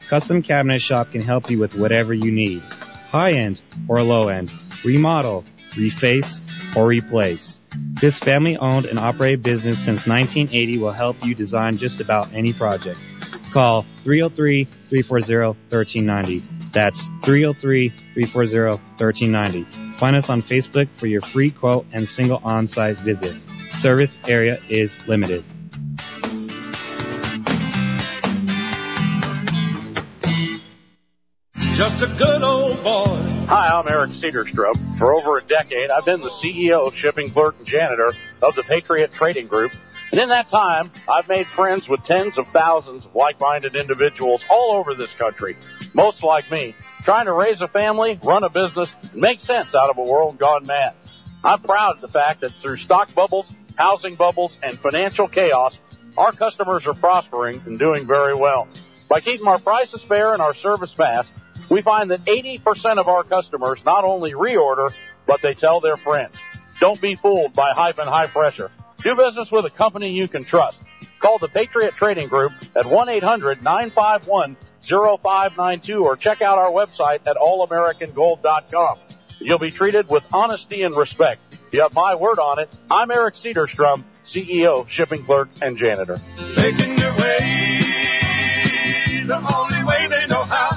Custom Cabinet Shop can help you with whatever you need. High-end or low-end, remodel, reface, or replace. This family-owned and operated business since 1980 will help you design just about any project. Call 303-340-1390. That's 303-340-1390. Find us on Facebook for your free quote and single on-site visit. Service area is limited. Just a good old boy. Hi, I'm Eric Cedarstrom. For over a decade, I've been the CEO, shipping clerk, and janitor of the Patriot Trading Group. And in that time, I've made friends with tens of thousands of like-minded individuals all over this country, most like me, trying to raise a family, run a business, and make sense out of a world gone mad. I'm proud of the fact that through stock bubbles, housing bubbles, and financial chaos, our customers are prospering and doing very well. By keeping our prices fair and our service fast, we find that 80% of our customers not only reorder, but they tell their friends. Don't be fooled by hype and high pressure. Do business with a company you can trust. Call the Patriot Trading Group at 1-800-951-0592 or check out our website at allamericangold.com. You'll be treated with honesty and respect. You have my word on it. I'm Eric Cedarstrom, CEO, shipping clerk, and janitor. Making your way the only way they know how.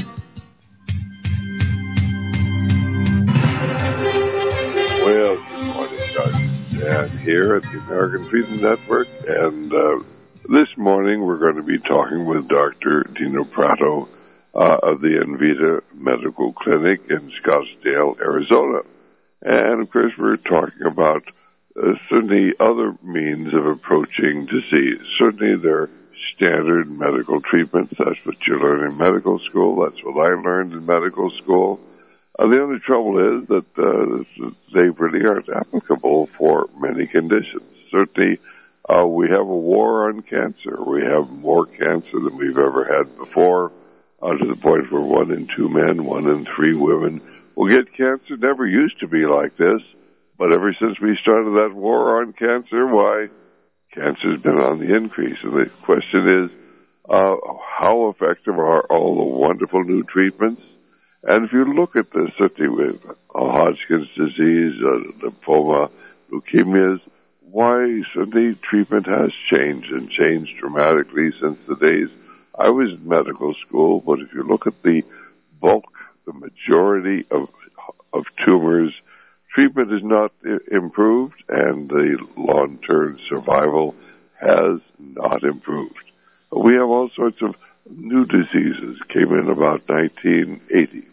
Well, good morning, Doug. Dan here at the American Freedom Network, and this morning we're going to be talking with Dr. Dino Prato of the Envita Medical Clinic in Scottsdale, Arizona. And, of course, we're talking about certainly other means of approaching disease. Certainly there are standard medical treatments. That's what you learn in medical school. That's what I learned in medical school. The only trouble is that they really aren't applicable for many conditions. Certainly, we have a war on cancer. We have more cancer than we've ever had before, to the point where 1 in 2 men, 1 in 3 women will get cancer. Never used to be like this, but ever since we started that war on cancer, why, cancer's been on the increase. And the question is, how effective are all the wonderful new treatments? And if you look at this, certainly with Hodgkin's disease, lymphoma, leukemias, why certainly treatment has changed and changed dramatically since the days I was in medical school. But if you look at the bulk, the majority of tumors, treatment is not improved, and the long-term survival has not improved. We have all sorts of new diseases. Came in about 1980.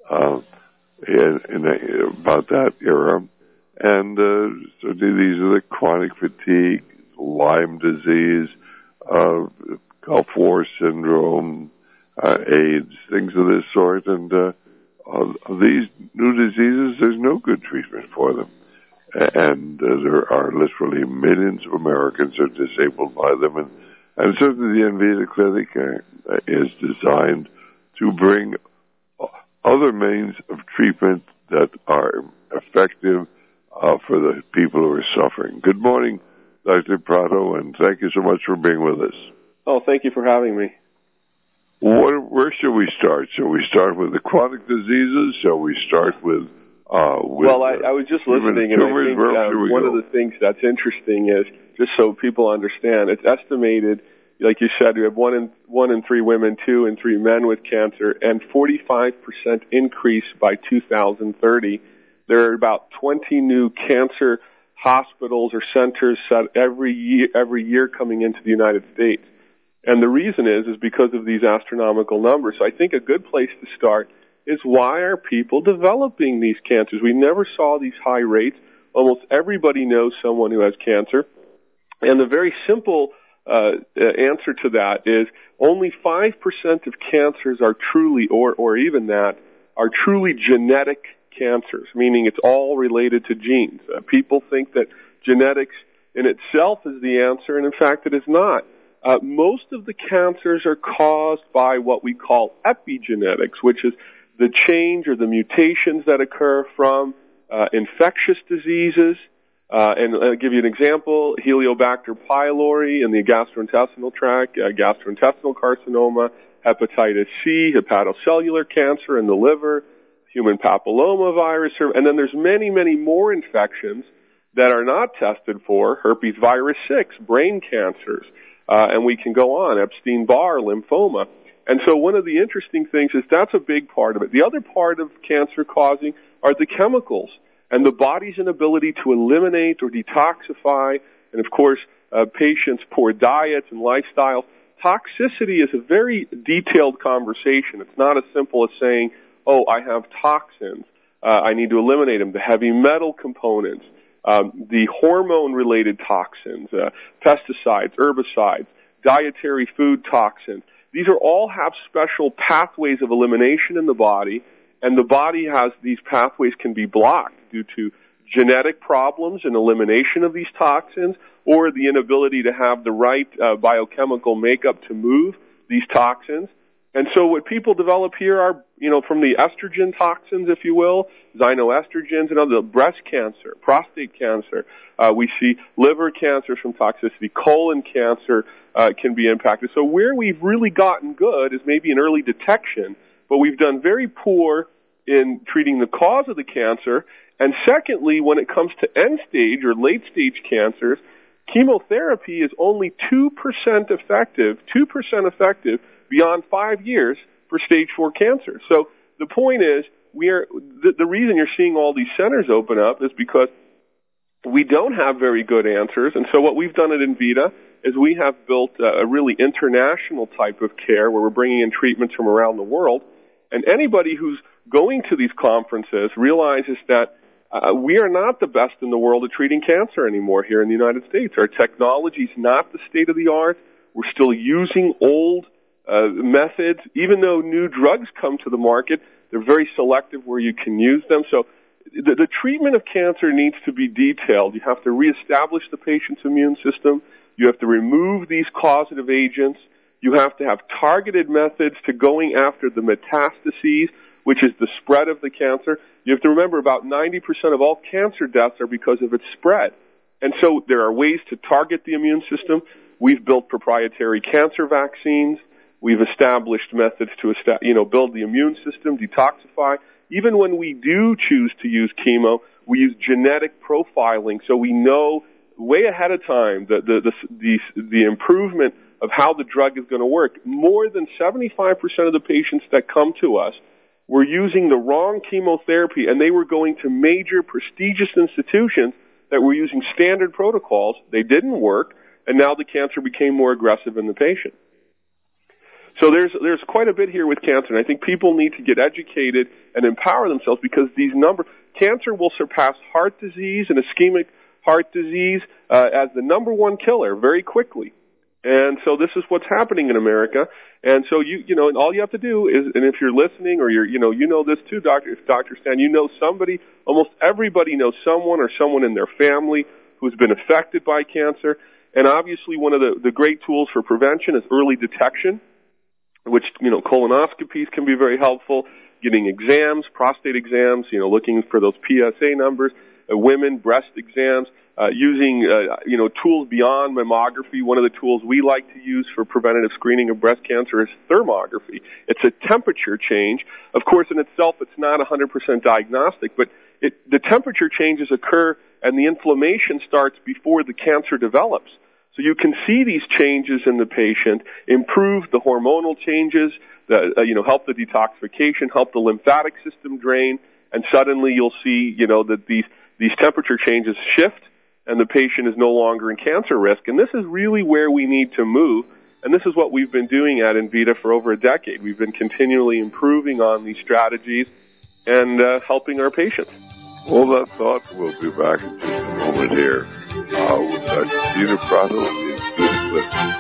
In about that era. And so these are the chronic fatigue, Lyme disease, Gulf War syndrome, AIDS, things of this sort. And these new diseases, there's no good treatment for them. And there are literally millions of Americans who are disabled by them. And certainly the Envita Clinic is designed to bring other means of treatment that are effective for the people who are suffering. Good morning, Dr. Prato, and thank you so much for being with us. Oh, thank you for having me. Where should we start? Shall we start with the chronic diseases? Shall we start with well, I was just listening, and I think one of the things that's interesting is, just so people understand, it's estimated, like you said, we have 1 in 3 women, 2 in 3 men with cancer, and 45% increase by 2030. There are about 20 new cancer hospitals or centers set every year coming into the United States. And the reason is because of these astronomical numbers. So I think a good place to start is, why are people developing these cancers? We never saw these high rates. Almost everybody knows someone who has cancer. And the very simple answer to that is only 5% of cancers are truly, or even that, are truly genetic cancers, meaning it's all related to genes. People think that genetics in itself is the answer, and in fact it is not. Most of the cancers are caused by what we call epigenetics, which is the change or the mutations that occur from infectious diseases. And I'll give you an example: Helicobacter pylori in the gastrointestinal tract, gastrointestinal carcinoma, hepatitis C, hepatocellular cancer in the liver, human papillomavirus, and then there's many, many more infections that are not tested for, herpes virus 6, brain cancers, and we can go on, Epstein-Barr, lymphoma. And so one of the interesting things is that's a big part of it. The other part of cancer causing are the chemicals and the body's inability to eliminate or detoxify, and of course, patients' poor diets and lifestyle. Toxicity is a very detailed conversation. It's not as simple as saying, oh, I have toxins. I need to eliminate them. The heavy metal components, the hormone-related toxins, pesticides, herbicides, dietary food toxins. These are all have special pathways of elimination in the body, and the body has these pathways can be blocked due to genetic problems and elimination of these toxins, or the inability to have the right biochemical makeup to move these toxins. And so what people develop here are, from the estrogen toxins, if you will, xenoestrogens and other, breast cancer, prostate cancer. We see liver cancer from toxicity, colon cancer can be impacted. So where we've really gotten good is maybe in early detection, but we've done very poor in treating the cause of the cancer. And secondly, when it comes to end-stage or late-stage cancers, chemotherapy is only 2% effective beyond 5 years for stage 4 cancer. So the point is, the reason you're seeing all these centers open up is because we don't have very good answers. And so what we've done at Envita is we have built a really international type of care where we're bringing in treatments from around the world. And anybody who's going to these conferences realizes that we are not the best in the world at treating cancer anymore here in the United States. Our technology is not the state of the art. We're still using old methods. Even though new drugs come to the market, they're very selective where you can use them. So the treatment of cancer needs to be detailed. You have to reestablish the patient's immune system. You have to remove these causative agents. You have to have targeted methods to going after the metastases, which is the spread of the cancer. You have to remember about 90% of all cancer deaths are because of its spread. And so there are ways to target the immune system. We've built proprietary cancer vaccines. We've established methods to build the immune system, detoxify. Even when we do choose to use chemo, we use genetic profiling, so we know way ahead of time the improvement of how the drug is going to work. More than 75% of the patients that come to us were using the wrong chemotherapy, and they were going to major prestigious institutions that were using standard protocols. They didn't work, and now the cancer became more aggressive in the patient. So there's quite a bit here with cancer, and I think people need to get educated and empower themselves, because these numbers, cancer will surpass heart disease and ischemic heart disease as the number one killer very quickly. And so this is what's happening in America. And so and all you have to do is, and if you're listening or you know this too, Dr. Stan, somebody, almost everybody knows someone or someone in their family who's been affected by cancer. And obviously one of the great tools for prevention is early detection, which, colonoscopies can be very helpful, getting exams, prostate exams, looking for those PSA numbers, women, breast exams, using, tools beyond mammography. One of the tools we like to use for preventative screening of breast cancer is thermography. It's a temperature change. Of course, in itself, it's not 100% diagnostic, but the temperature changes occur and the inflammation starts before the cancer develops. So you can see these changes in the patient, improve the hormonal changes, help the detoxification, help the lymphatic system drain, and suddenly you'll see, that these temperature changes shift and the patient is no longer in cancer risk. And this is really where we need to move. And this is what we've been doing at Envita for over a decade. We've been continually improving on these strategies and helping our patients. Hold that thought. We'll be back in just a moment here with Dr. Dino Prato in Good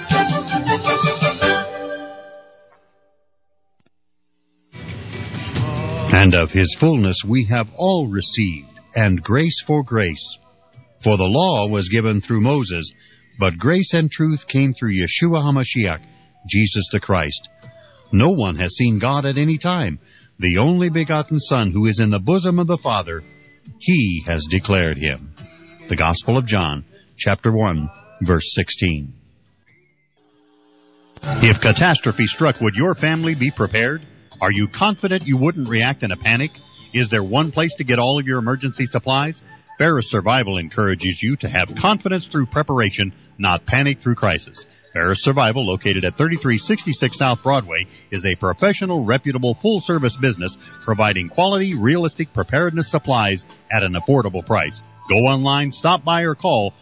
Clip. And of his fullness we have all received, and grace for grace. For the law was given through Moses, but grace and truth came through Yeshua HaMashiach, Jesus the Christ. No one has seen God at any time. The only begotten Son, who is in the bosom of the Father, He has declared Him. The Gospel of John, chapter 1, verse 16. If catastrophe struck, would your family be prepared? Are you confident you wouldn't react in a panic? Is there one place to get all of your emergency supplies? Ferris Survival encourages you to have confidence through preparation, not panic through crisis. Ferris Survival, located at 3366 South Broadway, is a professional, reputable, full-service business providing quality, realistic preparedness supplies at an affordable price. Go online, stop by, or call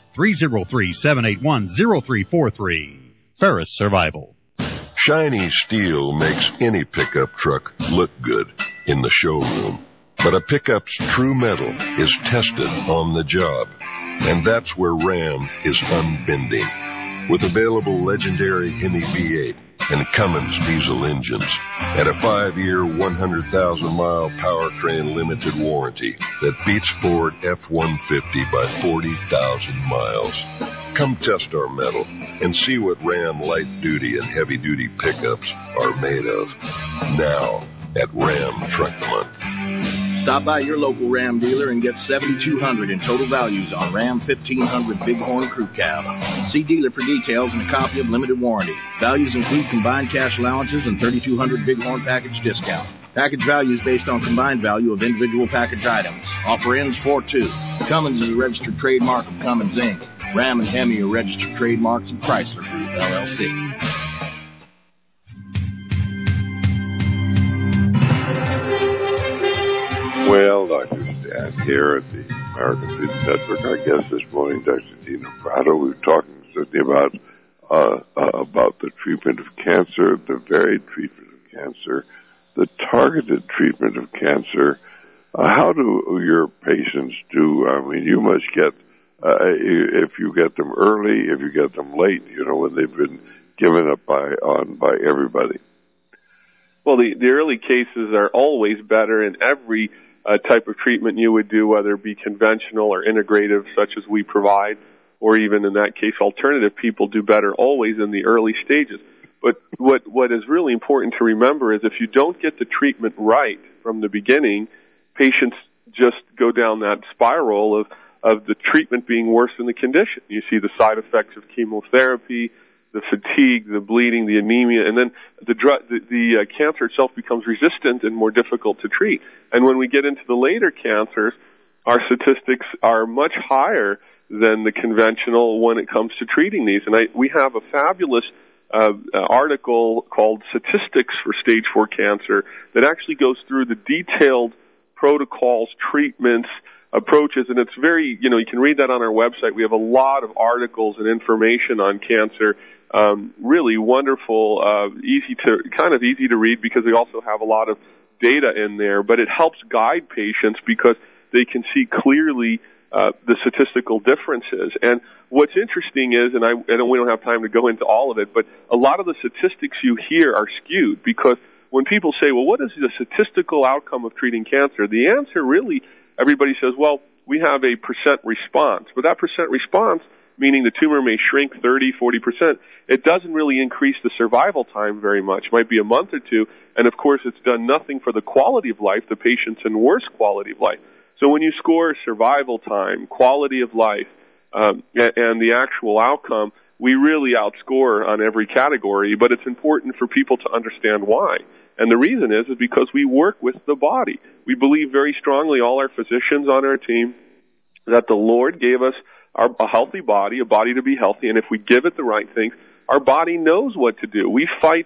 303-781-0343. Ferris Survival. Shiny steel makes any pickup truck look good in the showroom. But a pickup's true metal is tested on the job. And that's where Ram is unbending. With available legendary Hemi V8 and Cummins diesel engines, and a 5-year, 100,000-mile powertrain limited warranty that beats Ford F-150 by 40,000 miles. Come test our metal and see what Ram light-duty and heavy-duty pickups are made of. Now at Ram Truck Month. Stop by your local Ram dealer and get $7,200 in total values on Ram 1500 Bighorn Crew Cab. See dealer for details and a copy of limited warranty. Values include combined cash allowances and $3,200 Bighorn package discount. Package values based on combined value of individual package items. Offer ends 4/2. Cummins is a registered trademark of Cummins, Inc. Ram and Hemi are registered trademarks of Chrysler Group, LLC. Well, Dr. Stan here at the American Freedom Network. Our guest this morning, Dr. Dino Prato. We were talking certainly about the treatment of cancer, the varied treatment of cancer, the targeted treatment of cancer. How do your patients do? I mean, you must get, if you get them early, if you get them late, when they've been given up by everybody. Well, the early cases are always better in every type of treatment you would do, whether it be conventional or integrative, such as we provide, or even in that case, alternative. People do better always in the early stages. But what is really important to remember is if you don't get the treatment right from the beginning, patients just go down that spiral of the treatment being worse than the condition. You see the side effects of chemotherapy, the fatigue, the bleeding, the anemia, and then the cancer itself becomes resistant and more difficult to treat. And when we get into the later cancers, our statistics are much higher than the conventional when it comes to treating these. And we have a fabulous article called Statistics for Stage 4 Cancer that actually goes through the detailed protocols, treatments, approaches, and it's very, you can read that on our website. We have a lot of articles and information on cancer. Really wonderful, easy to read because we also have a lot of data in there, but it helps guide patients because they can see clearly the statistical differences. And what's interesting is, and we don't have time to go into all of it, but a lot of the statistics you hear are skewed because when people say, well, what is the statistical outcome of treating cancer? The answer really, everybody says, well, we have a % response. But that % response, meaning the tumor may shrink 30, 40%, it doesn't really increase the survival time very much. It might be a month or two, and of course it's done nothing for the quality of life. The patient's in worse quality of life. So when you score survival time, quality of life, and the actual outcome, we really outscore on every category, but it's important for people to understand why. And the reason is because we work with the body. We believe very strongly, all our physicians on our team, that the Lord gave us a healthy body, a body to be healthy, and if we give it the right things, our body knows what to do. We fight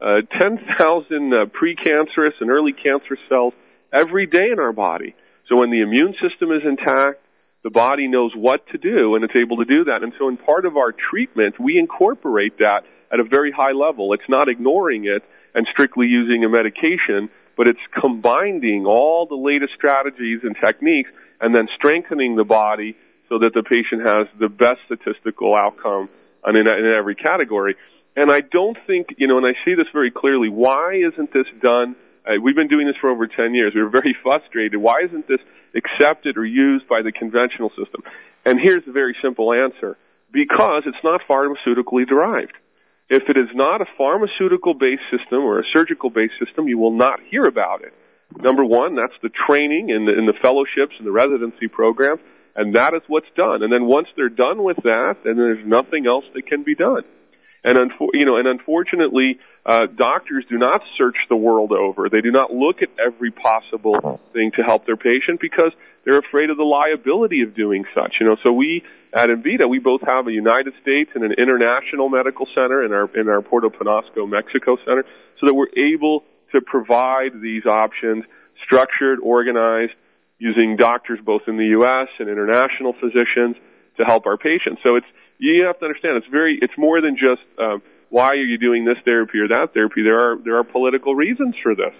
10,000 precancerous and early cancer cells every day in our body. So when the immune system is intact, the body knows what to do, and it's able to do that. And so in part of our treatment, we incorporate that at a very high level. It's not ignoring it and strictly using a medication, but it's combining all the latest strategies and techniques and then strengthening the body so that the patient has the best statistical outcome in every category. And I don't think, and I see this very clearly, why isn't this done? We've been doing this for over 10 years. We were very frustrated. Why isn't this accepted or used by the conventional system? And here's the very simple answer. Because it's not pharmaceutically derived. If it is not a pharmaceutical-based system or a surgical-based system, you will not hear about it. Number one, that's the training in the fellowships and the residency programs, and that is what's done. And then once they're done with that, then there's nothing else that can be done. And unfortunately, doctors do not search the world over. They do not look at every possible thing to help their patient because they're afraid of the liability of doing such. So we at Envita, we both have a United States and an international medical center in our Puerto Penasco, Mexico center, so that we're able to provide these options, structured, organized, using doctors both in the U.S. and international physicians to help our patients. So you have to understand, it's more than just why are you doing this therapy or that therapy. There are political reasons for this.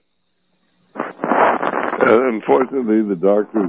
Unfortunately, the doctors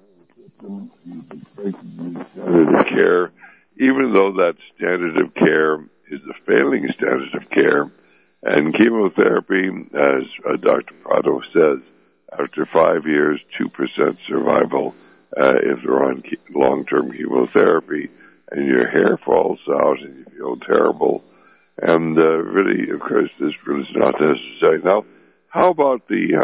standard of care, even though that standard of care is a failing standard of care, and chemotherapy, as Dr. Prado says, after 5 years, 2% survival if they're on long-term chemotherapy, and your hair falls out and you feel terrible. And really, of course, this is not necessary. Now, how about the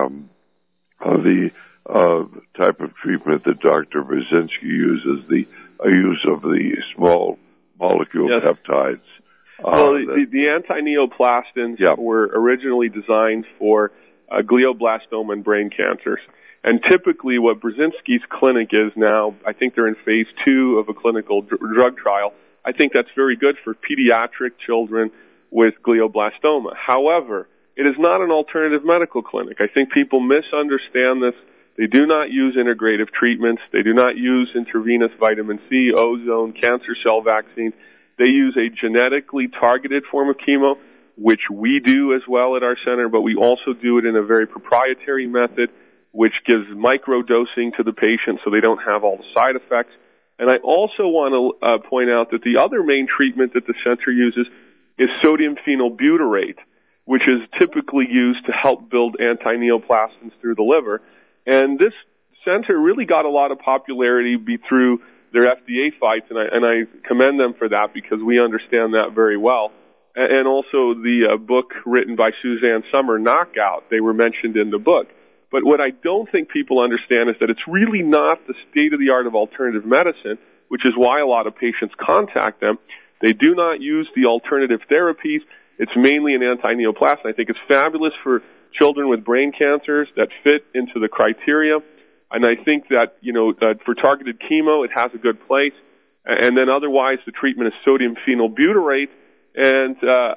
type of treatment that Dr. Brzezinski uses, the use of the small molecule peptides? Well, the anti-neoplastins were originally designed for glioblastoma and brain cancers. And typically what Brzezinski's clinic is now, I think they're in phase 2 of a clinical drug trial. I think that's very good for pediatric children with glioblastoma. However, it is not an alternative medical clinic. I think people misunderstand this. They do not use integrative treatments. They do not use intravenous vitamin C, ozone, cancer cell vaccines. They use a genetically targeted form of chemo, which we do as well at our center, but we also do it in a very proprietary method, which gives micro-dosing to the patient so they don't have all the side effects. And I also want to point out that the other main treatment that the center uses is sodium phenylbutyrate, which is typically used to help build anti-neoplastins through the liver. And this center really got a lot of popularity through their FDA fights, and I commend them for that because we understand that very well. And also the book written by Suzanne Sommer, Knockout, they were mentioned in the book. But what I don't think people understand is that it's really not the state-of-the-art of alternative medicine, which is why a lot of patients contact them. They do not use the alternative therapies. It's mainly an anti-neoplastin. I think it's fabulous for children with brain cancers that fit into the criteria. And I think that, that for targeted chemo, it has a good place. And then otherwise, the treatment is sodium phenylbutyrate. And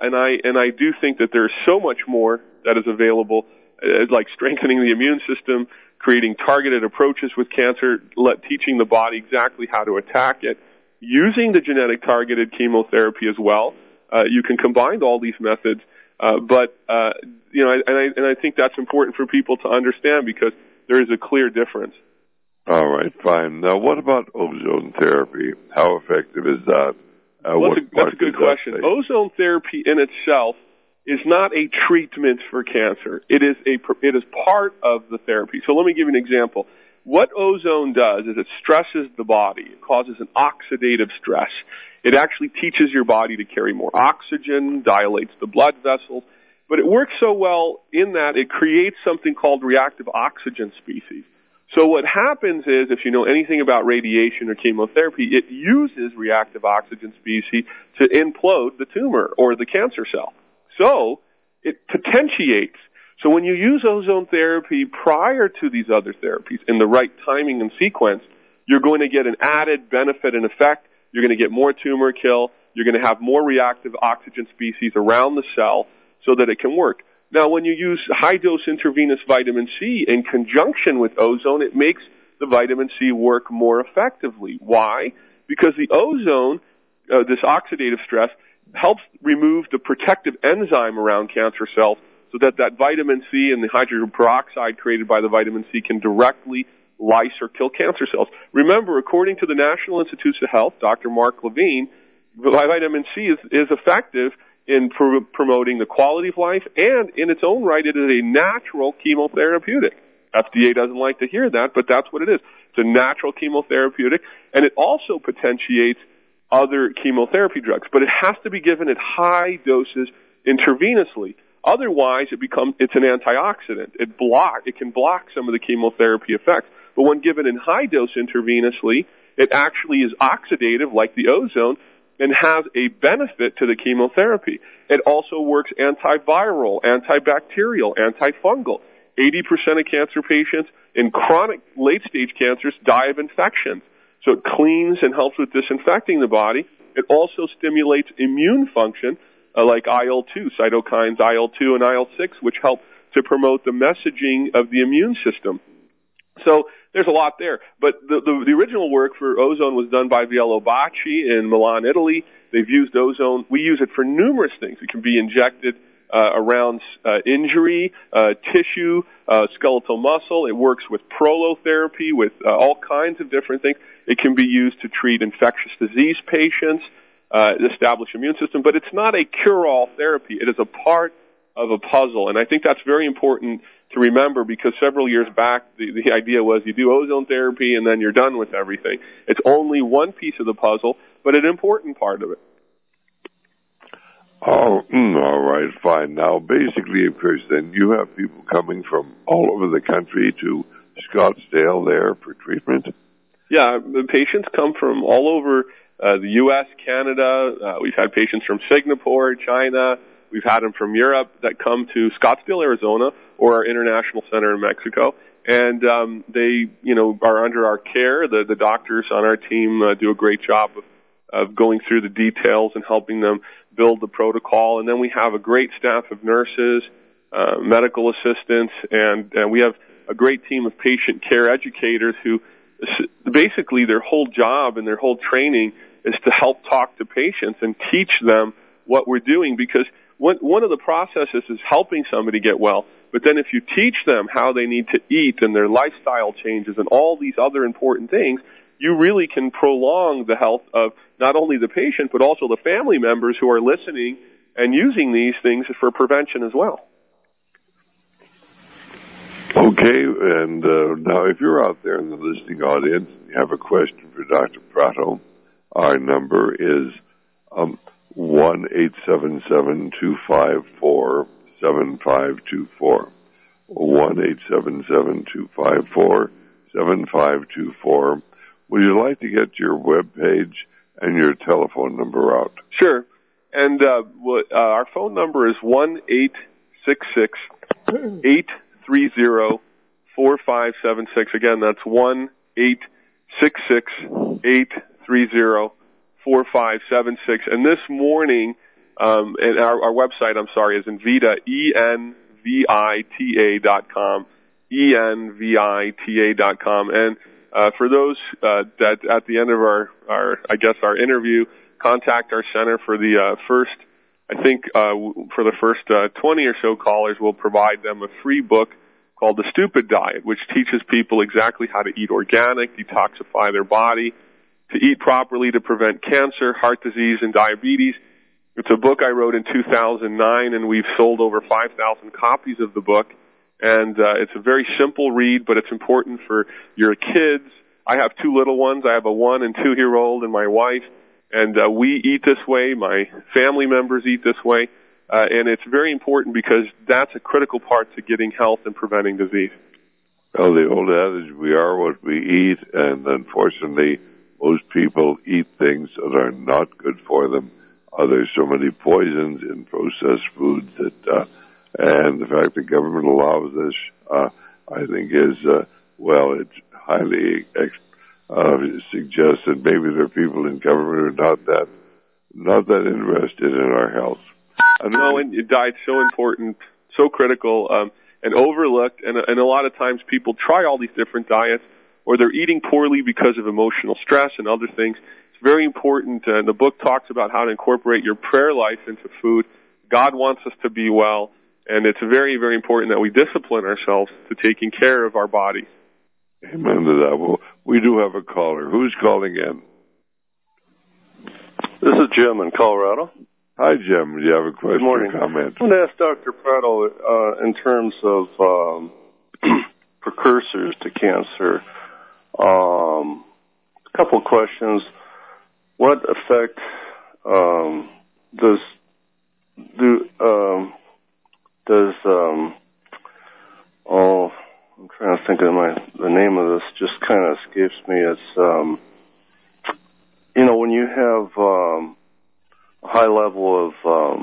I do think that there's so much more that is available, like strengthening the immune system, creating targeted approaches with cancer, teaching the body exactly how to attack it, using the genetic targeted chemotherapy as well. You can combine all these methods, but I think that's important for people to understand because there is a clear difference. All right, fine. Now, what about ozone therapy? How effective is that? That's a good question. Ozone therapy in itself is not a treatment for cancer. It is part of the therapy. So let me give you an example. What ozone does is it stresses the body. It causes an oxidative stress. It actually teaches your body to carry more oxygen, dilates the blood vessels, but it works so well in that it creates something called reactive oxygen species. So what happens is, if you know anything about radiation or chemotherapy, it uses reactive oxygen species to implode the tumor or the cancer cell. So it potentiates. So when you use ozone therapy prior to these other therapies in the right timing and sequence, you're going to get an added benefit and effect. You're going to get more tumor kill. You're going to have more reactive oxygen species around the cell so that it can work. Now, when you use high-dose intravenous vitamin C in conjunction with ozone, it makes the vitamin C work more effectively. Why? Because the ozone, this oxidative stress, helps remove the protective enzyme around cancer cells so that vitamin C and the hydrogen peroxide created by the vitamin C can directly lyse or kill cancer cells. Remember, according to the National Institutes of Health, Dr. Mark Levine, vitamin C is effective in promoting the quality of life, and in its own right, it is a natural chemotherapeutic. FDA doesn't like to hear that, but that's what it is. It's a natural chemotherapeutic, and it also potentiates other chemotherapy drugs, but it has to be given at high doses intravenously. Otherwise, it's an antioxidant. It can block some of the chemotherapy effects. But when given in high dose intravenously, it actually is oxidative, like the ozone, and has a benefit to the chemotherapy. It also works antiviral, antibacterial, antifungal. 80% of cancer patients in chronic late-stage cancers die of infections. So it cleans and helps with disinfecting the body. It also stimulates immune function, like IL-2, cytokines IL-2 and IL-6, which help to promote the messaging of the immune system. So there's a lot there. But the original work for ozone was done by Viello Bacci in Milan, Italy. They've used ozone. We use it for numerous things. It can be injected around injury, tissue, skeletal muscle. It works with prolotherapy, with all kinds of different things. It can be used to treat infectious disease patients, establish immune system. But it's not a cure-all therapy. It is a part of a puzzle. And I think that's very important to remember, because several years back, the idea was you do ozone therapy and then you're done with everything. It's only one piece of the puzzle, but an important part of it. Oh, all right, fine. Now, basically, of course, then you have people coming from all over the country to Scottsdale there for treatment? Yeah, the patients come from all over the U.S., Canada. We've had patients from Singapore, China. We've had them from Europe that come to Scottsdale, Arizona, or our international center in Mexico. And they, are under our care. The doctors on our team do a great job of going through the details and helping them build the protocol. And then we have a great staff of nurses, medical assistants, and we have a great team of patient care educators who basically their whole job and their whole training is to help talk to patients and teach them what we're doing, because one of the processes is helping somebody get well, but then if you teach them how they need to eat and their lifestyle changes and all these other important things, you really can prolong the health of not only the patient, but also the family members who are listening and using these things for prevention as well. Okay, and now if you're out there in the listening audience and you have a question for Dr. Prato, our number is 1-877-254-7524. 1-877-254-7524. Would you like to get your web page and your telephone number out? Sure. And our phone number is 1-866-830-4576. Again, that's 1-866-830-4576. And this morning, and our website, is Envita, ENVITA.com, ENVITA.com. And for those that at the end of our interview, contact our center for the first 20 or so callers, we'll provide them a free book called The Stupid Diet, which teaches people exactly how to eat organic, detoxify their body, to eat properly to prevent cancer, heart disease, and diabetes. It's a book I wrote in 2009, and we've sold over 5,000 copies of the book. And it's a very simple read, but it's important for your kids. I have two little ones. I have a 1- and 2-year-old and my wife. And we eat this way. My family members eat this way. And it's very important because that's a critical part to getting health and preventing disease. Well, the old adage, we are what we eat, and unfortunately, most people eat things that are not good for them. There's so many poisons in processed foods that, and the fact the government allows this, I think is, it's highly suggests that maybe there are people in government who are not that interested in our health. No, and diet's so important, so critical, and overlooked, and a lot of times people try all these different diets, or they're eating poorly because of emotional stress and other things. It's very important, and the book talks about how to incorporate your prayer life into food. God wants us to be well, and it's very, very important that we discipline ourselves to taking care of our bodies. Amen to that. Well, we do have a caller. Who's calling in? This is Jim in Colorado. Hi, Jim. Do you have a question? Good morning. Or comment? I want to ask Dr. Prato, in terms of precursors to cancer, a couple of questions. What effect I'm trying to think of the name of this, just kind of escapes me. It's, when you have high level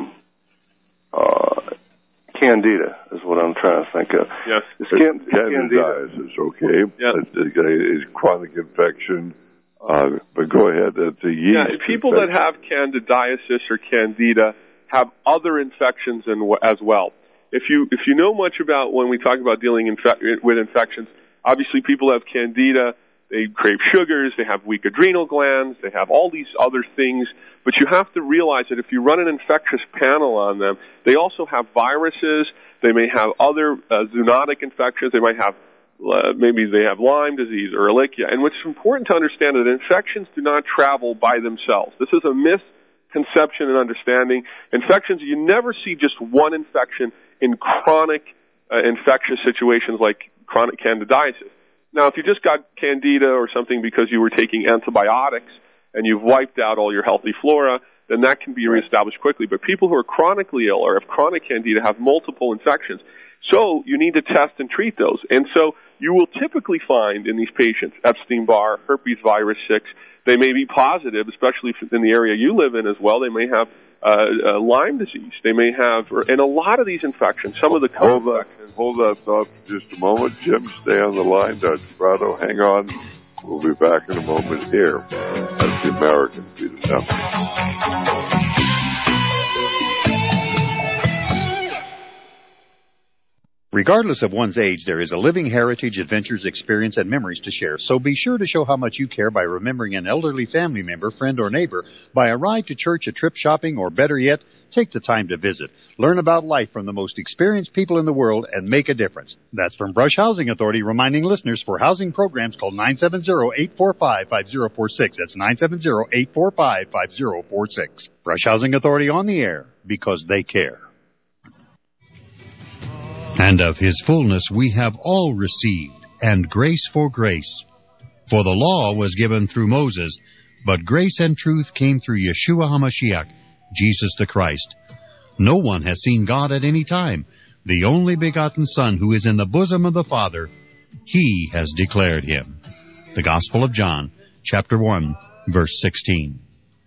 of candida is what I'm trying to think of. Yes. Candidiasis, okay? Yeah. It's chronic infection. But go ahead. It's a yeast. Yeah, people that have candidiasis or candida have other infections as well. If you know much about when we talk about dealing with infections, obviously people have candida. They crave sugars, they have weak adrenal glands, they have all these other things, but you have to realize that if you run an infectious panel on them, they also have viruses, they may have other zoonotic infections, they might have, maybe they have Lyme disease or Ehrlichia. And what's important to understand is that infections do not travel by themselves. This is a misconception and understanding. Infections, you never see just one infection in chronic infectious situations like chronic candidiasis. Now, if you just got candida or something because you were taking antibiotics and you've wiped out all your healthy flora, then that can be reestablished quickly. But people who are chronically ill or have chronic candida have multiple infections. So you need to test and treat those. And so you will typically find in these patients Epstein-Barr, herpes virus 6. They may be positive, especially in the area you live in as well. They may have Lyme disease. They may have, and a lot of these infections, some of the Hold that thought for just a moment. Jim, stay on the line. Dr. Prado, hang on. We'll be back in a moment here at the American Freedom Network. Regardless of one's age, there is a living heritage, adventures, experience, and memories to share. So be sure to show how much you care by remembering an elderly family member, friend, or neighbor by a ride to church, a trip shopping, or better yet, take the time to visit. Learn about life from the most experienced people in the world and make a difference. That's from Brush Housing Authority, reminding listeners for housing programs call 970-845-5046. That's 970-845-5046. Brush Housing Authority on the air because they care. And of his fullness we have all received, and grace for grace. For the law was given through Moses, but grace and truth came through Yeshua HaMashiach, Jesus the Christ. No one has seen God at any time. The only begotten Son who is in the bosom of the Father, He has declared Him. The Gospel of John, chapter 1, verse 16.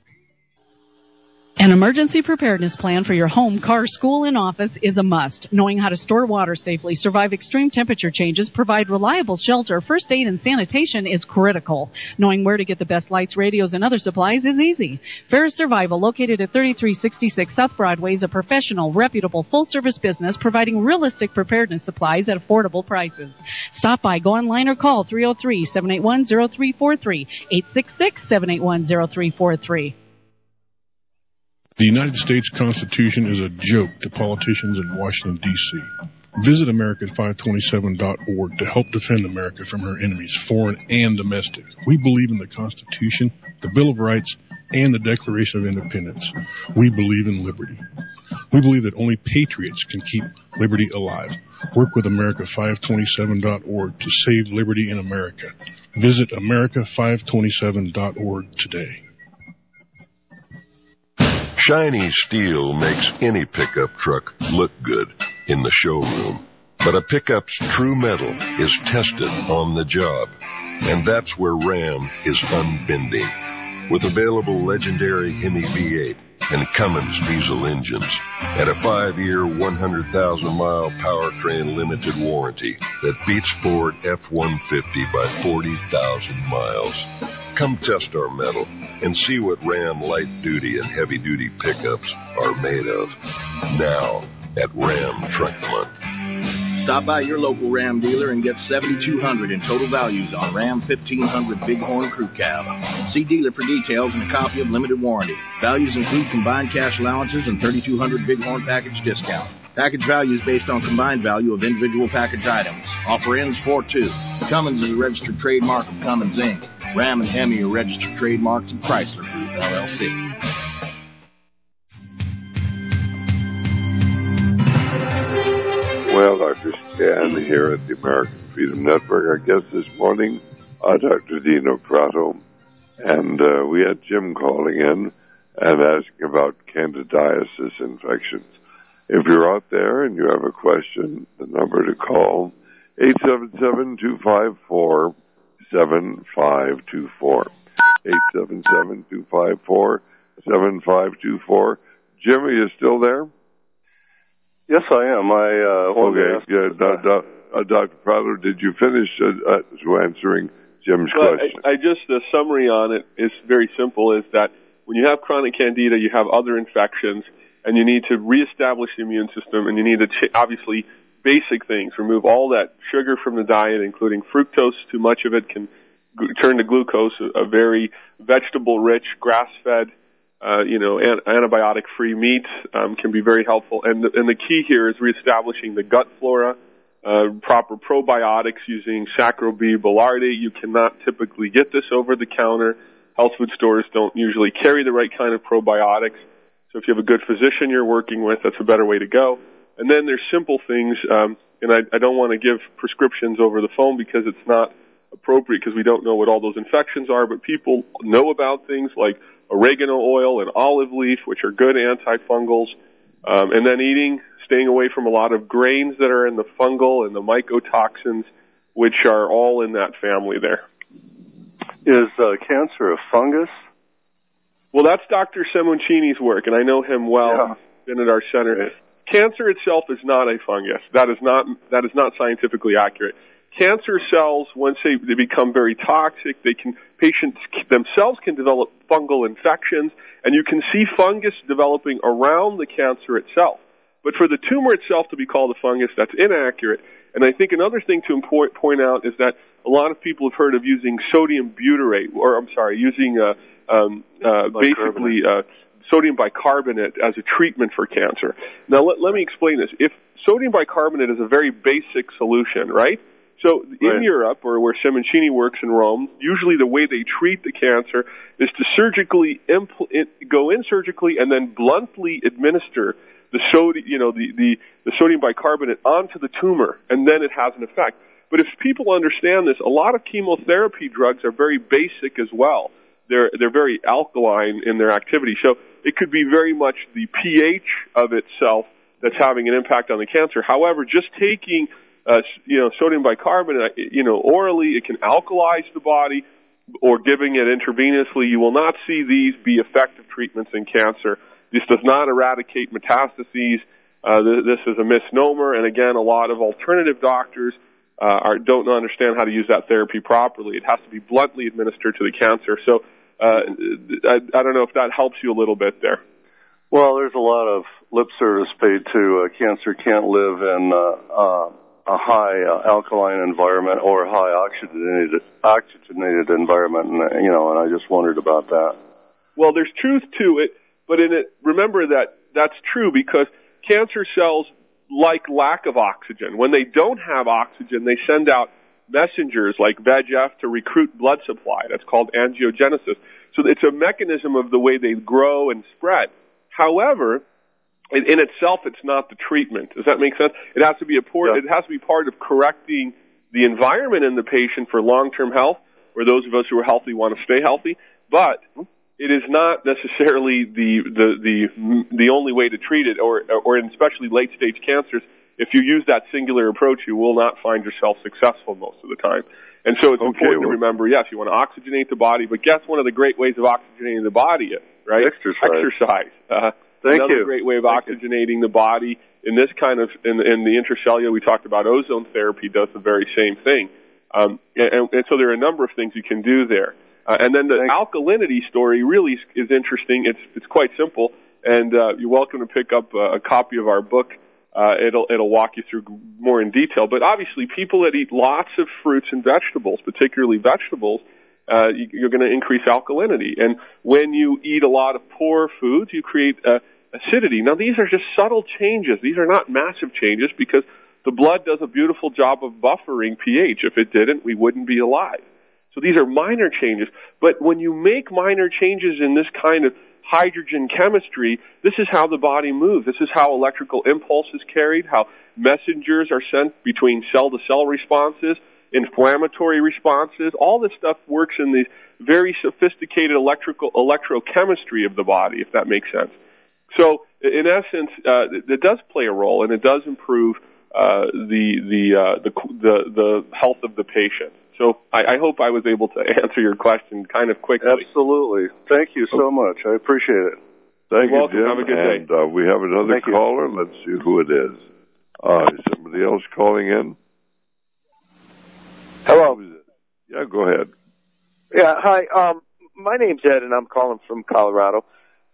An emergency preparedness plan for your home, car, school, and office is a must. Knowing how to store water safely, survive extreme temperature changes, provide reliable shelter, first aid, and sanitation is critical. Knowing where to get the best lights, radios, and other supplies is easy. Ferris Survival, located at 3366 South Broadway, is a professional, reputable, full-service business providing realistic preparedness supplies at affordable prices. Stop by, go online, or call 303-781-0343, 866-781-0343. The United States Constitution is a joke to politicians in Washington, D.C. Visit America527.org to help defend America from her enemies, foreign and domestic. We believe in the Constitution, the Bill of Rights, and the Declaration of Independence. We believe in liberty. We believe that only patriots can keep liberty alive. Work with America527.org to save liberty in America. Visit America527.org today. Shiny steel makes any pickup truck look good in the showroom. But a pickup's true metal is tested on the job. And that's where Ram is unbending. With available legendary Hemi V8 and Cummins diesel engines, and a 5-year, 100,000-mile powertrain limited warranty that beats Ford F-150 by 40,000 miles. Come test our metal and see what Ram light-duty and heavy-duty pickups are made of. Now at Ram Truck Month. Stop by your local Ram dealer and get $7,200 in total values on Ram 1500 Bighorn Crew Cab. See dealer for details and a copy of limited warranty. Values include combined cash allowances and $3,200 Bighorn package discount. Package values based on combined value of individual package items. Offer ends 4/2. Cummins is a registered trademark of Cummins, Inc. Ram and Hemi are registered trademarks of Chrysler Group, LLC. Well, Dr. Stan here at the American Freedom Network. Our guest this morning, Dr. Dino Prato. And we had Jim calling in and asking about candidiasis infections. If you're out there and you have a question, the number to call, 877-254-7524. 877-254-7524. 888-866-7524. Jim, are you still there? Yes, I am. Okay, good. Dr. Prato, did you finish answering Jim's question? The summary on it is very simple, is that when you have chronic candida, you have other infections, and you need to reestablish the immune system, and you need to, obviously, basic things. Remove all that sugar from the diet, including fructose. Too much of it can turn to glucose. A very vegetable-rich, grass-fed, antibiotic-free meat can be very helpful. And the key here is reestablishing the gut flora, proper probiotics using Sacro B. Boulardii. You cannot typically get this over the counter. Health food stores don't usually carry the right kind of probiotics. So if you have a good physician you're working with, that's a better way to go. And then there's simple things, and I don't want to give prescriptions over the phone because it's not appropriate because we don't know what all those infections are, but people know about things like oregano oil and olive leaf, which are good antifungals, and then staying away from a lot of grains that are in the fungal and the mycotoxins, which are all in that family there. Is cancer a fungus? Well, that's Dr. Simoncini's work, and I know him well. Yeah. He's been at our center. Cancer itself is not a fungus. That is not scientifically accurate. Cancer cells, once they become very toxic, patients themselves can develop fungal infections, and you can see fungus developing around the cancer itself. But for the tumor itself to be called a fungus, that's inaccurate. And I think another thing to point out is that a lot of people have heard of using sodium butyrate, using sodium bicarbonate as a treatment for cancer. Now, let me explain this. If sodium bicarbonate is a very basic solution, right? So in Europe, or where Simoncini works in Rome, usually the way they treat the cancer is to go in surgically and then bluntly administer the sodium bicarbonate onto the tumor, and then it has an effect. But if people understand this, a lot of chemotherapy drugs are very basic as well. They're very alkaline in their activity. So it could be very much the pH of itself that's having an impact on the cancer. However, just taking sodium bicarbonate, orally, it can alkalize the body, or giving it intravenously. You will not see these be effective treatments in cancer. This does not eradicate metastases. This is a misnomer, and again, a lot of alternative doctors don't understand how to use that therapy properly. It has to be bluntly administered to the cancer. So I don't know if that helps you a little bit there. Well, there's a lot of lip service paid to cancer can't live in a high alkaline environment or a high oxygenated environment, and I just wondered about that. Well, there's truth to it, but remember that that's true because cancer cells like lack of oxygen. When they don't have oxygen, they send out messengers like VEGF to recruit blood supply. That's called angiogenesis. So it's a mechanism of the way they grow and spread. However, in itself, it's not the treatment. Does that make sense? It has to be It has to be part of correcting the environment in the patient for long-term health, where those of us who are healthy want to stay healthy. But it is not necessarily the only way to treat it, or in especially late-stage cancers. If you use that singular approach, you will not find yourself successful most of the time. And so it's important to remember, yes, you want to oxygenate the body, but guess one of the great ways of oxygenating the body is, right? Exercise. Another great way of oxygenating the body in this kind of, in the intracellular, we talked about ozone therapy does the very same thing. And so there are a number of things you can do there. And then the alkalinity story really is interesting. It's quite simple, and you're welcome to pick up a copy of our book. It'll walk you through more in detail. But obviously, people that eat lots of fruits and vegetables, particularly vegetables, you're going to increase alkalinity. And when you eat a lot of poor foods, you create acidity. Now, these are just subtle changes. These are not massive changes because the blood does a beautiful job of buffering pH. If it didn't, we wouldn't be alive. So these are minor changes. But when you make minor changes in this kind of hydrogen chemistry, this is how the body moves. This is how electrical impulse is carried, how messengers are sent between cell-to-cell responses, inflammatory responses. All this stuff works in the very sophisticated electrochemistry of the body, if that makes sense. So, in essence, it does play a role, and it does improve the health of the patient. So I hope I was able to answer your question kind of quickly. Absolutely. Thank you so much. I appreciate it. Thank you, welcome. Jim. Have a good day. And we have another caller. Let's see who it is. Is somebody else calling in? Hello. Yeah, go ahead. Yeah, hi. My name's Ed, and I'm calling from Colorado.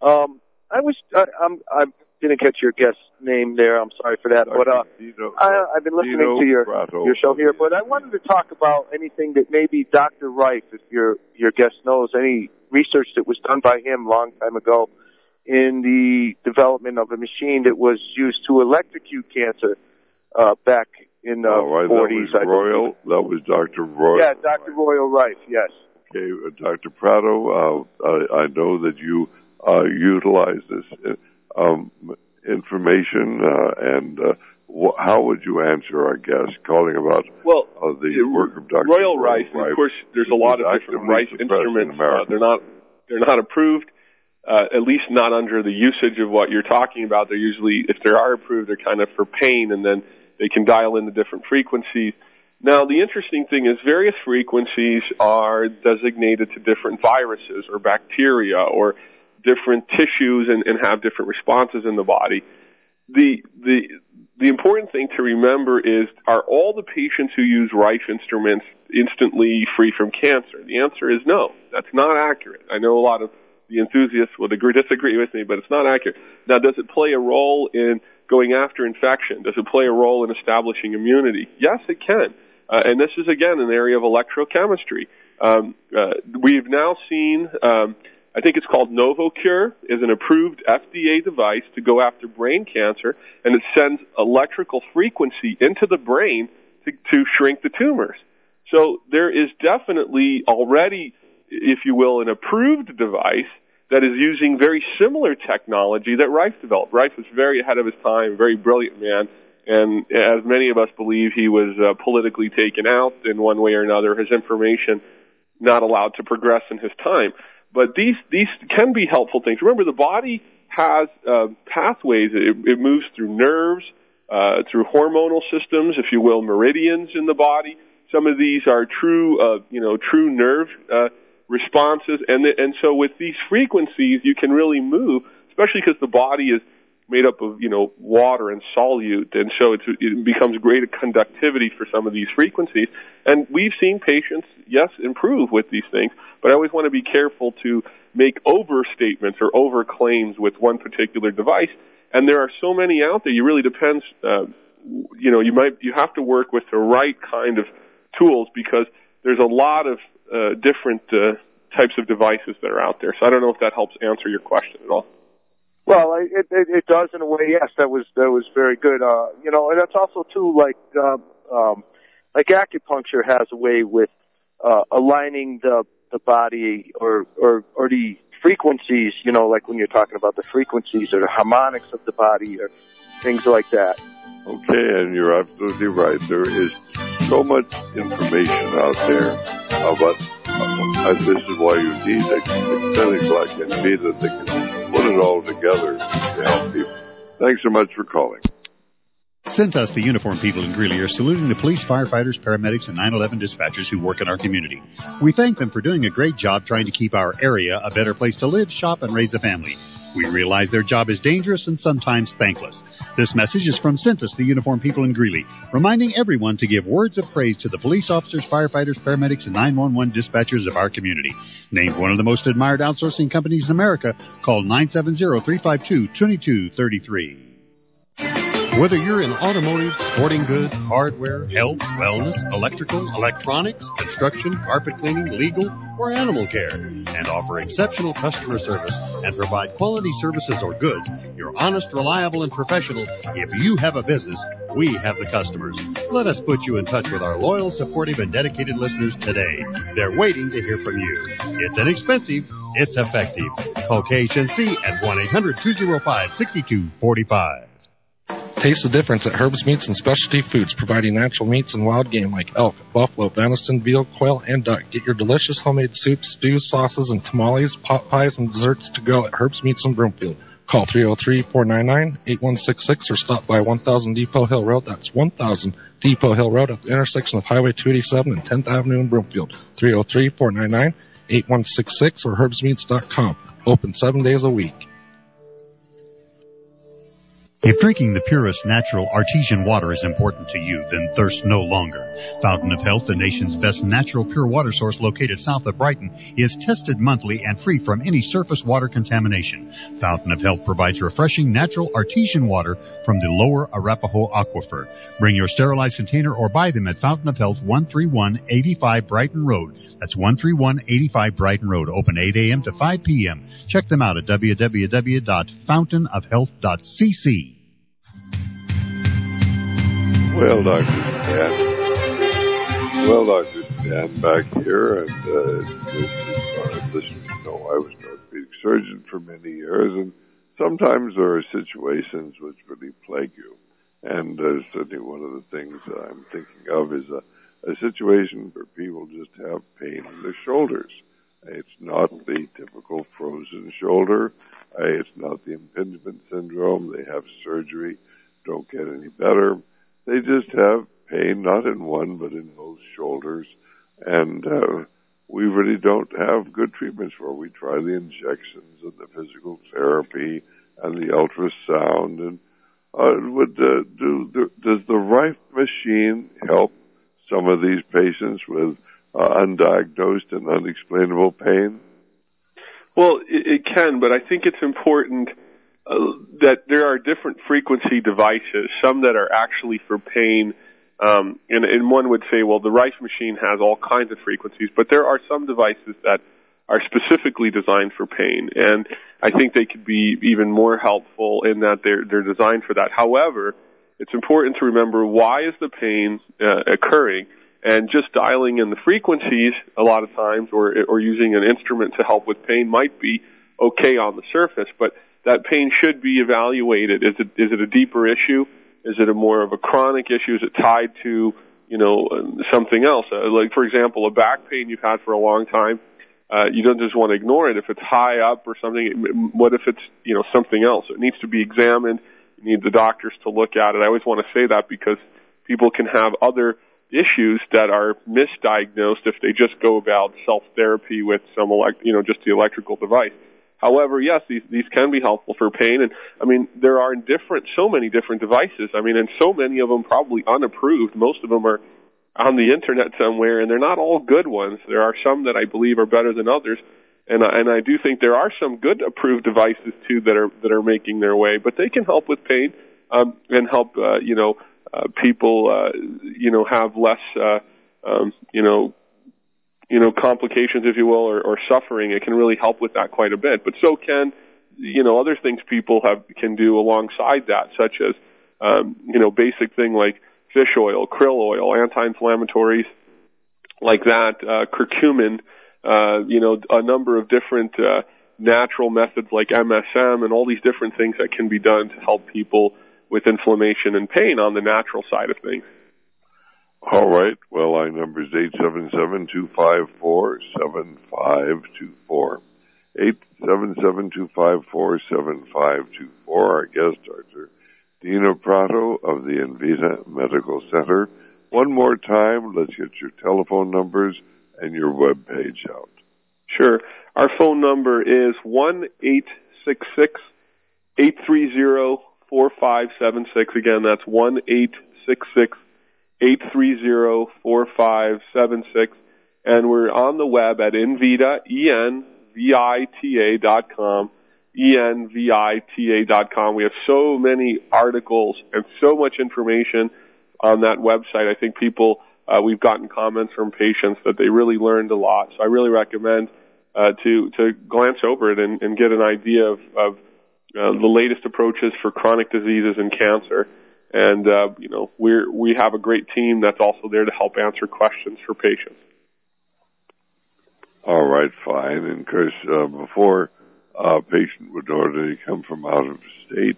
I didn't catch your guest name there. I'm sorry for that. But I've been listening to your show here. But I wanted to talk about anything that maybe Dr. Rife, if your guest knows, any research that was done by him a long time ago in the development of a machine that was used to electrocute cancer back in the 40s. That was Dr. Royal. Yeah, Dr. Royal Rife, yes. Okay, Dr. Prato, I know that you utilize this information, and how would you answer our guest calling about the work of Dr. Royal Rife? Of course, there's a lot of different Rife instruments. They're not approved, at least not under the usage of what you're talking about. They're usually, if they are approved, they're kind of for pain, and then they can dial in the different frequencies. Now, the interesting thing is various frequencies are designated to different viruses or bacteria or different tissues and have different responses in the body. The important thing to remember is, are all the patients who use Rife instruments instantly free from cancer? The answer is no. That's not accurate. I know a lot of the enthusiasts will disagree with me, but it's not accurate. Now, does it play a role in going after infection? Does it play a role in establishing immunity? Yes, it can. And this is, again, an area of electrochemistry. We've now seen, I think it's called NovoCure, is an approved FDA device to go after brain cancer, and it sends electrical frequency into the brain to shrink the tumors. So there is definitely already, if you will, an approved device that is using very similar technology that Rife developed. Rife was very ahead of his time, very brilliant man. And as many of us believe, he was politically taken out in one way or another, his information not allowed to progress in his time. But these can be helpful things. Remember, the body has pathways. It moves through nerves, through hormonal systems, if you will, meridians in the body. Some of these are true nerve responses. And so with these frequencies, you can really move, especially because the body is made up of, water and solute, and so it becomes greater conductivity for some of these frequencies. And we've seen patients, yes, improve with these things, but I always want to be careful to make overstatements or overclaims with one particular device. And there are so many out there, it really depends, you have to work with the right kind of tools, because there's a lot of different types of devices that are out there. So I don't know if that helps answer your question at all. Well, it does in a way. Yes, that was very good. And that's also too like acupuncture has a way with aligning the body or the frequencies. Like when you're talking about the frequencies or the harmonics of the body or things like that. Okay, and you're absolutely right. There is so much information out there about. This is why you need a clinic like Envita that can put it all together to help people. Thanks so much for calling. Cintas, the uniformed people in Greeley, are saluting the police, firefighters, paramedics, and 911 dispatchers who work in our community. We thank them for doing a great job trying to keep our area a better place to live, shop, and raise a family. We realize their job is dangerous and sometimes thankless. This message is from Cintas, the uniformed people in Greeley, reminding everyone to give words of praise to the police officers, firefighters, paramedics, and 911 dispatchers of our community. Named one of the most admired outsourcing companies in America, call 970-352-2233. Whether you're in automotive, sporting goods, hardware, health, wellness, electrical, electronics, construction, carpet cleaning, legal, or animal care, and offer exceptional customer service and provide quality services or goods, you're honest, reliable, and professional. If you have a business, we have the customers. Let us put you in touch with our loyal, supportive, and dedicated listeners today. They're waiting to hear from you. It's inexpensive. It's effective. Call KHNC at 1-800-205-6245. Taste the difference at Herb's Meats and Specialty Foods, providing natural meats and wild game like elk, buffalo, venison, veal, quail, and duck. Get your delicious homemade soups, stews, sauces, and tamales, pot pies, and desserts to go at Herb's Meats in Broomfield. Call 303-499-8166 or stop by 1000 Depot Hill Road. That's 1000 Depot Hill Road at the intersection of Highway 287 and 10th Avenue in Broomfield. 303-499-8166 or herbsmeats.com. Open 7 days a week. If drinking the purest natural artesian water is important to you, then thirst no longer. Fountain of Health, the nation's best natural pure water source located south of Brighton, is tested monthly and free from any surface water contamination. Fountain of Health provides refreshing natural artesian water from the lower Arapahoe Aquifer. Bring your sterilized container or buy them at Fountain of Health, 13185 Brighton Road. That's 13185 Brighton Road, open 8 a.m. to 5 p.m. Check them out at www.fountainofhealth.cc. Well, Dr. Stan back here, and listeners know I was an orthopedic surgeon for many years, and sometimes there are situations which really plague you. And certainly one of the things I'm thinking of is a situation where people just have pain in their shoulders. It's not the typical frozen shoulder. It's not the impingement syndrome. They have surgery, don't get any better. They just have pain, not in one, but in both shoulders. And we really don't have good treatments for it. We try the injections and the physical therapy and the ultrasound. And does the Rife machine help some of these patients with undiagnosed and unexplainable pain? Well, it can, but I think it's important that there are different frequency devices, some that are actually for pain, and one would say, well, the Rife machine has all kinds of frequencies, but there are some devices that are specifically designed for pain, and I think they could be even more helpful in that they're designed for that. However, it's important to remember, why is the pain occurring? And just dialing in the frequencies a lot of times or using an instrument to help with pain might be okay on the surface, but that pain should be evaluated. Is it a deeper issue? Is it a more of a chronic issue? Is it tied to, something else? Like, for example, a back pain you've had for a long time, you don't just want to ignore it. If it's high up or something, what if it's, something else? It needs to be examined. You need the doctors to look at it. I always want to say that because people can have other issues that are misdiagnosed if they just go about self-therapy with some just the electrical device. However, yes, these can be helpful for pain, and there are so many different devices. And so many of them probably unapproved. Most of them are on the internet somewhere, and they're not all good ones. There are some that I believe are better than others, and I do think there are some good approved devices too that are making their way, but they can help with pain and help people have less complications, if you will, or suffering. It can really help with that quite a bit. But so can other things people can do alongside that, such as basic thing like fish oil, krill oil, anti-inflammatories like that, curcumin, a number of different natural methods like MSM and all these different things that can be done to help people with inflammation and pain on the natural side of things. All right. Well, our number is 877-254-7524. 877-254-7524. Our guest, Dr. Dino Prato of the Envita Medical Center. One more time, let's get your telephone numbers and your web page out. Sure. Our phone number is 1-866-830-4576. Again, that's 1-866-830-4576. And we're on the web at Envita, ENVITA.com, ENVITA.com. We have so many articles and so much information on that website. I think we've gotten comments from patients that they really learned a lot. So I really recommend to glance over it and get an idea of the latest approaches for chronic diseases and cancer. And, we have a great team that's also there to help answer questions for patients. All right, fine. And Chris, before a patient would ordinarily come from out of state,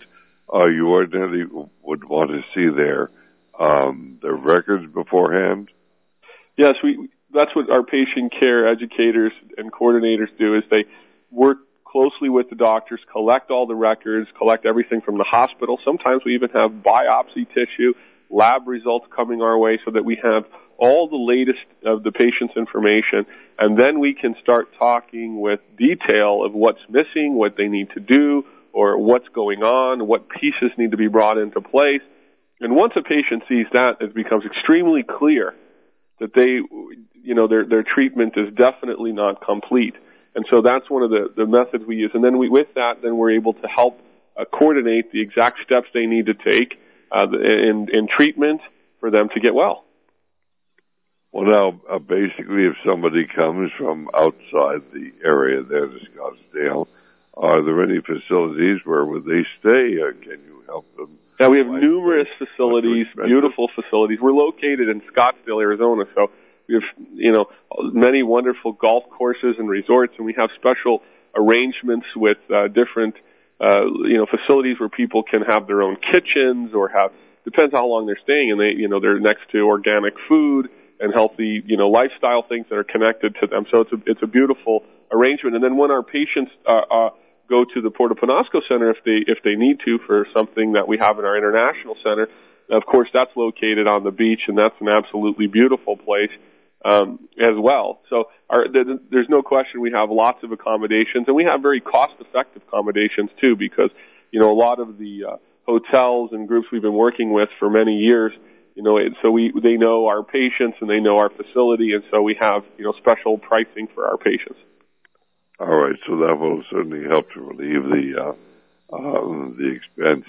you ordinarily would want to see their records beforehand? Yes, that's what our patient care educators and coordinators do, is they work closely with the doctors, collect all the records, collect everything from the hospital. Sometimes we even have biopsy tissue, lab results coming our way so that we have all the latest of the patient's information, and then we can start talking with detail of what's missing, what they need to do, or what's going on, what pieces need to be brought into place. And once a patient sees that, it becomes extremely clear that their treatment is definitely not complete. And so that's one of the methods we use. And then with that, we're able to help coordinate the exact steps they need to take in treatment for them to get well. Well, now, basically, if somebody comes from outside the area there to Scottsdale, are there any facilities where would they stay? Can you help them? Yeah, we have numerous facilities, beautiful facilities. We're located in Scottsdale, Arizona, so we have, many wonderful golf courses and resorts, and we have special arrangements with different, facilities where people can have their own kitchens or depends how long they're staying, and they're next to organic food and healthy, lifestyle things that are connected to them. So it's a beautiful arrangement. And then when our patients go to the Puerto Penasco Center, if they need to, for something that we have in our international center, of course that's located on the beach, and that's an absolutely beautiful place as well. So there's no question we have lots of accommodations, and we have very cost-effective accommodations too, because a lot of the hotels and groups we've been working with for many years, they know our patients and they know our facility, and so we have special pricing for our patients. All right, so that will certainly help to relieve the expense.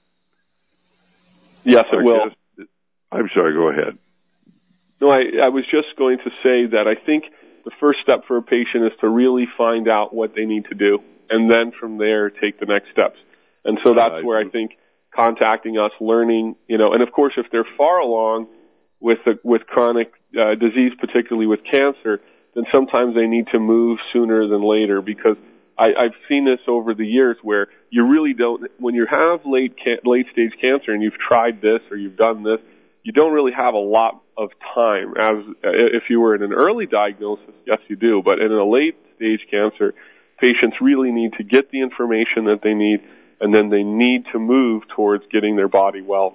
Yes, it will. I'm sorry, go ahead. No, I was just going to say that I think the first step for a patient is to really find out what they need to do, and then from there take the next steps. And so that's where I think contacting us, learning, and of course if they're far along with chronic disease, particularly with cancer, then sometimes they need to move sooner than later, because I've seen this over the years where you really don't, when you have late stage cancer and you've tried this or you've done this, you don't really have a lot of time. As if you were in an early diagnosis, yes you do, but in a late stage cancer, patients really need to get the information that they need, and then they need to move towards getting their body well.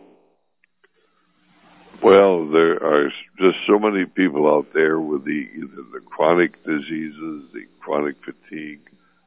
Well, there are just so many people out there with either the chronic diseases, the chronic fatigue,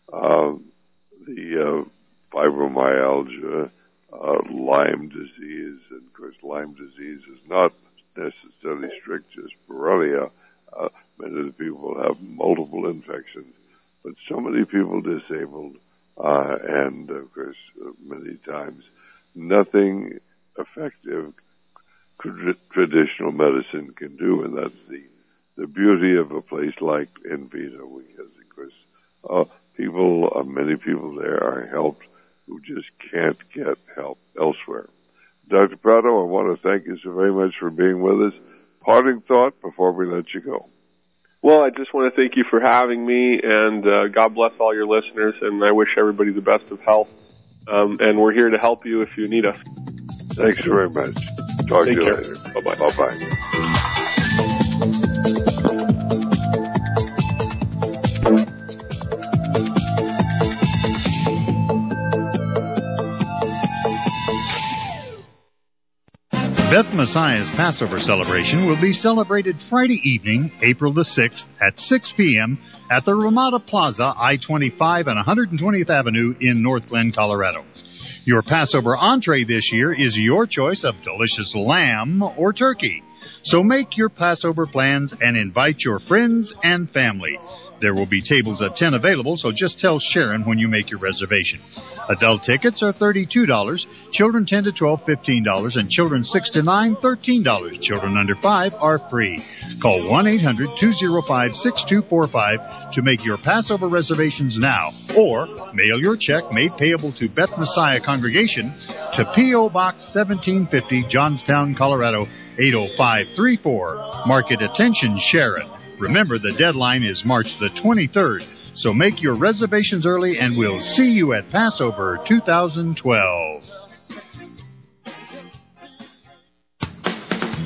the fibromyalgia, Lyme disease. And of course, Lyme disease is not necessarily strict just Borrelia. Many of the people have multiple infections, but so many people disabled, and of course, many times nothing effective traditional medicine can do, and that's the beauty of a place like Envita, because of course many people there are helped who just can't get help elsewhere. Dr. Prado, I want to thank you so very much for being with us. Parting thought before we let you go. Well, I just want to thank you for having me, and God bless all your listeners, and I wish everybody the best of health. And we're here to help you if you need us. Thanks very much. Talk to you care. later. Bye-bye. Bye-bye. Beth Messiah's Passover celebration will be celebrated Friday evening, April the 6th at 6 p.m. at the Ramada Plaza, I-25 and 120th Avenue in North Glen, Colorado. Your Passover entree this year is your choice of delicious lamb or turkey. So make your Passover plans and invite your friends and family. There will be tables of 10 available, so just tell Sharon when you make your reservation. Adult tickets are $32, children 10 to 12, $15, and children 6 to 9, $13. Children under 5 are free. Call 1-800-205-6245 to make your Passover reservations now, or mail your check made payable to Beth Messiah Congregation to P.O. Box 1750, Johnstown, Colorado, 80534. Market attention, Sharon. Remember, the deadline is March the 23rd, so make your reservations early and we'll see you at Passover 2012.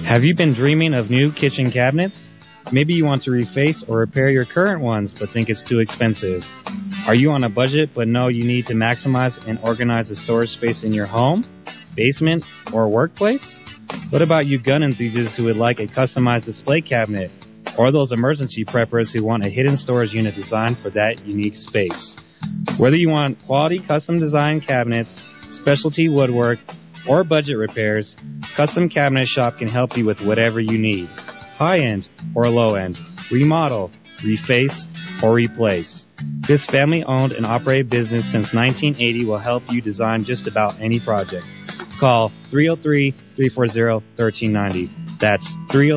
Have you been dreaming of new kitchen cabinets? Maybe you want to reface or repair your current ones but think it's too expensive. Are you on a budget but know you need to maximize and organize the storage space in your home, basement, or workplace? What about you gun enthusiasts who would like a customized display cabinet? Or those emergency preppers who want a hidden storage unit designed for that unique space? Whether you want quality custom design cabinets, specialty woodwork, or budget repairs, Custom Cabinet Shop can help you with whatever you need. High-end or low-end, remodel, reface, or replace. This family-owned and operated business since 1980 will help you design just about any project. Call 303-340-1390. That's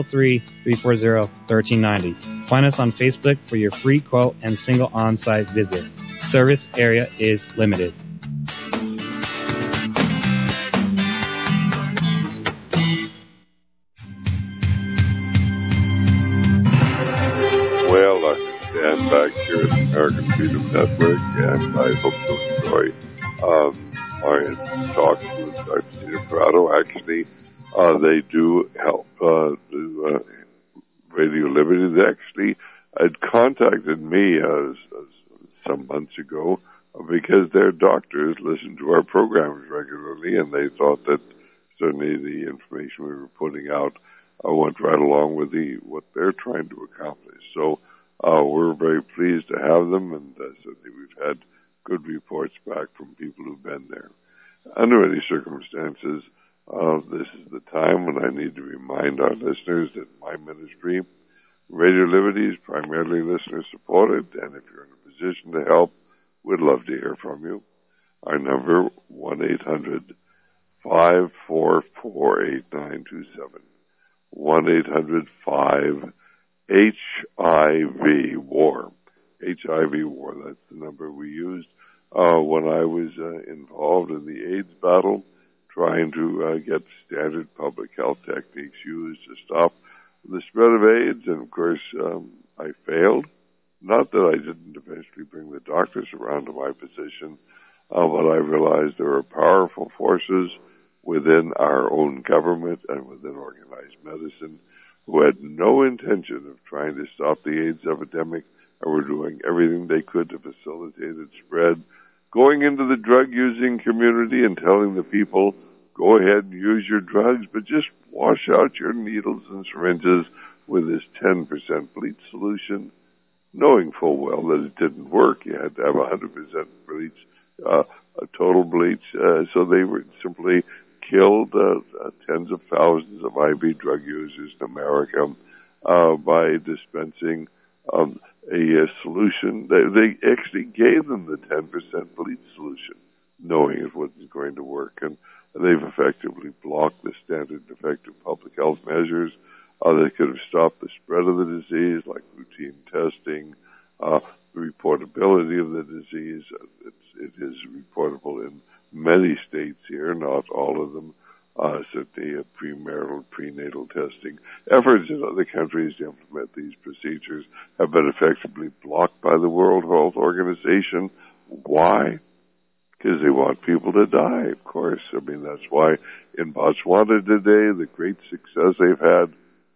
303-340-1390. Find us on Facebook for your free quote and single on-site visit. Service area is limited. Back here at the American Freedom Network, and I hope you'll enjoy my talks with Dr. Tina Prado. Actually, they do help Radio Liberty. They actually had contacted me some months ago because their doctors listen to our programs regularly, and they thought that certainly the information we were putting out went right along with what they're trying to accomplish. So we're very pleased to have them, and certainly we've had good reports back from people who've been there. Under any circumstances, this is the time when I need to remind our listeners that my ministry, Radio Liberty, is primarily listener-supported, and if you're in a position to help, we'd love to hear from you. Our number, 1-800-544-8927. 1-800-5-HIV-WAR. HIV WAR, that's the number we used when I was involved in the AIDS battle, trying to get standard public health techniques used to stop the spread of AIDS. And, of course, I failed. Not that I didn't eventually bring the doctors around to my position, but I realized there are powerful forces within our own government and within organized medicine who had no intention of trying to stop the AIDS epidemic and were doing everything they could to facilitate its spread, going into the drug-using community and telling the people, go ahead and use your drugs, but just wash out your needles and syringes with this 10% bleach solution, knowing full well that it didn't work. You had to have 100% bleach, a total bleach, so they were simply killed tens of thousands of IV drug users in America by dispensing a solution. They actually gave them the 10% bleach solution, knowing it wasn't going to work. And they've effectively blocked the standard effective public health measures that could have stopped the spread of the disease, like routine testing, the reportability of the disease. It is reportable in many states here, not all of them. Certainly premarital, prenatal testing. Efforts in other countries to implement these procedures have been effectively blocked by the World Health Organization. Why? Because they want people to die, of course. I mean, that's why in Botswana today, the great success they've had,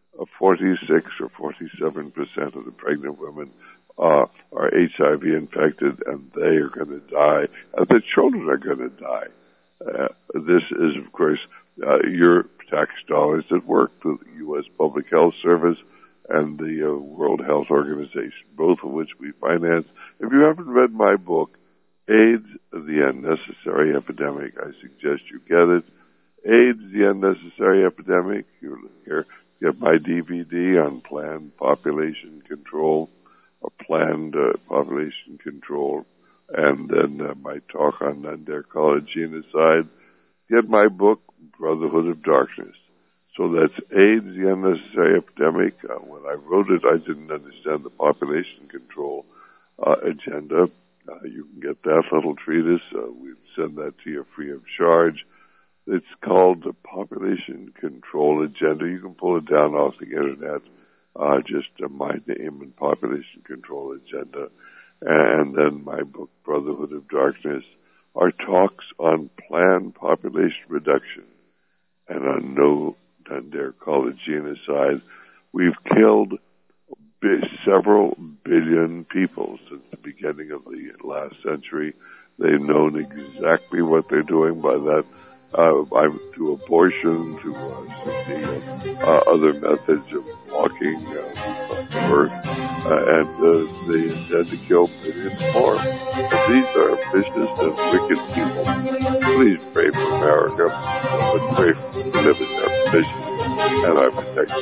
46 or 47% of the pregnant women are HIV infected, and they are going to die, and the children are going to die. This is, of course, your tax dollars at work, the U.S. Public Health Service and the World Health Organization, both of which we finance. If you haven't read my book, AIDS, The Unnecessary Epidemic, I suggest you get it. AIDS, The Unnecessary Epidemic. You here get my DVD on planned population control, planned population control, and then my talk on non-dermatology genocide. Get my book, Brotherhood of Darkness. So that's AIDS, the Unnecessary Epidemic. When I wrote it, I didn't understand the population control agenda. You can get that little treatise. We'd send that to you free of charge. It's called the Population Control Agenda. You can pull it down off the internet. Just my name and Population Control Agenda. And then my book, Brotherhood of Darkness, are talks on planned population reduction and on no dare call it genocide. We've killed several billion people since the beginning of the last century. They've known exactly what they're doing by that, to abortion, to other methods of blocking birth, and they intend to kill millions more. But these are vicious and wicked people. Please pray for America, but pray for to live in their vision and our protection.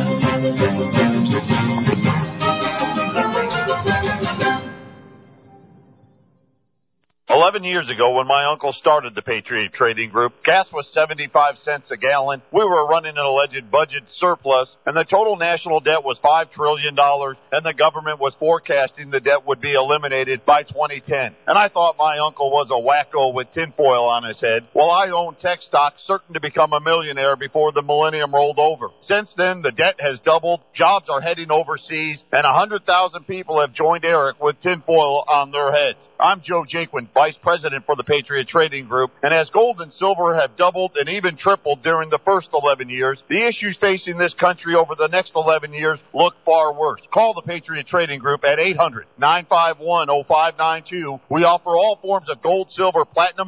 11 years ago, when my uncle started the Patriot Trading Group, gas was 75 cents a gallon. We were running an alleged budget surplus, and the total national debt was $5 trillion, and the government was forecasting the debt would be eliminated by 2010. And I thought my uncle was a wacko with tinfoil on his head. Well, I owned tech stocks, certain to become a millionaire before the millennium rolled over. Since then, the debt has doubled, jobs are heading overseas, and 100,000 people have joined Eric with tinfoil on their heads. I'm Joe Jaquin, Vice President for the Patriot Trading Group, and as gold and silver have doubled and even tripled during the first 11 years, the issues facing this country over the next 11 years look far worse. Call the Patriot Trading Group at 800-951-0592. We offer all forms of gold, silver, platinum,